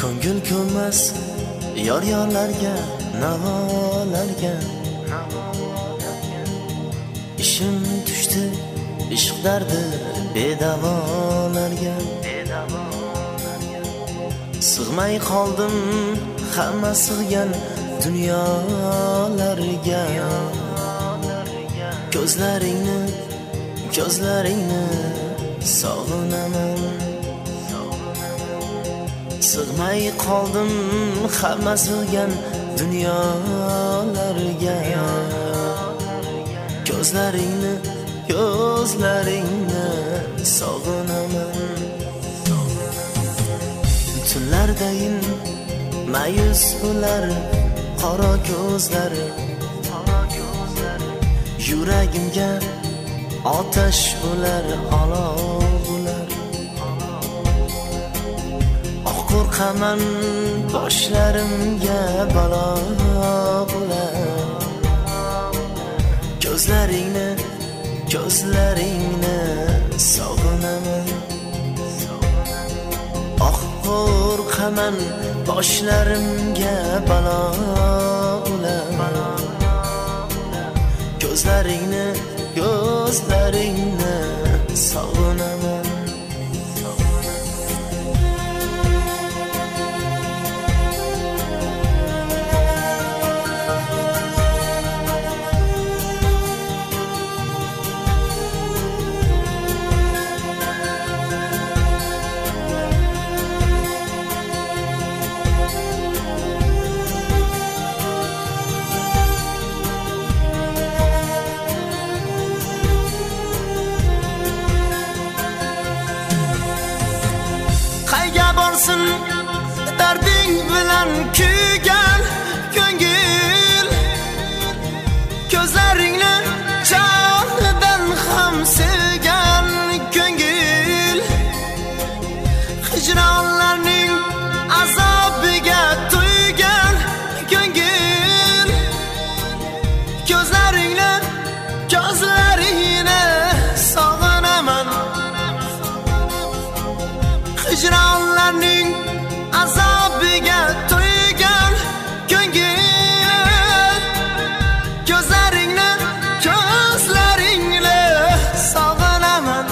ko'ngil ko'nmas yor-yorlarga, navolarga. Ishim tushdi ishq dardi bedavolarga. Sig'may qoldim hamma sig'gan dunyolarga. Ko'zlaringni sog'inaman. Sig'may qoldim hamma sig'gan dunyolarga. Ko'zlaringni sog'inaman. Tunlardayin mayus ular qora ko'zlar. Yuragimga otash ular, olov ular. Qo'rqaman boshlarimga balo ular. Ko'zlaringni sog'inaman. Qo'rqaman boshlarimga balo ular. Ko'zlaringni sog'inaman. Darding bilan kuygan ko'ngil, ko'zlaringni jonidan ham sevgan ko'ngil. Hijronlarning azobiga to'ygan ko'ngil. Ko'zlaringni sog'inaman. Hijronlarning azobiga to'ygan ko'ngil. Ko'zlaringni sog'inaman.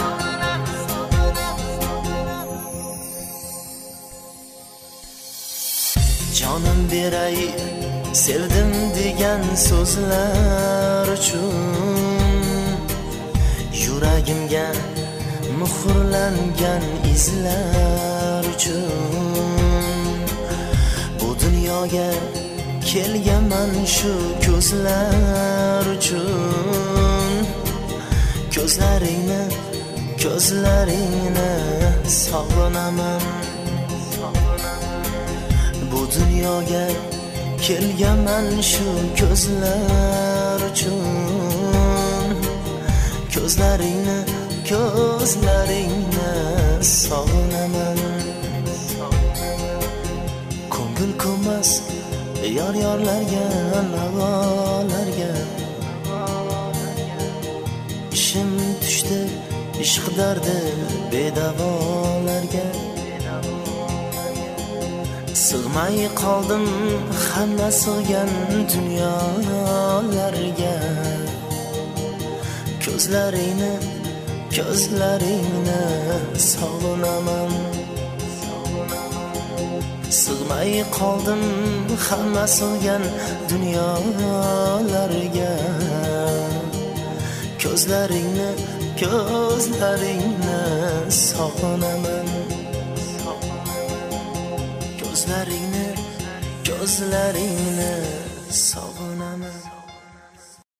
Jonim beray sevdim degan so'zlar uchun. Yuragimga muhrlangan izlar uchun. Bu dunyoga kelganman shu ko'zlar uchun. Ko'zlaringni sog'inaman. Bu dunyoga kelganman shu ko'zlar uchun. Ko'zlaringni sog'inaman. Ko'ngil ko'nmas yor-yorlarga, navolarga. Ishim tushdi ishq dardi bedavolarga. Sig'may qoldim hamma sig'gan dunyolarga. Ko'zlaringni sog'inaman. Sig'may qoldim hamma sig'gan dunyolarga. Ko'zlaringni sog'inaman. Ko'zlaringni sog'inaman.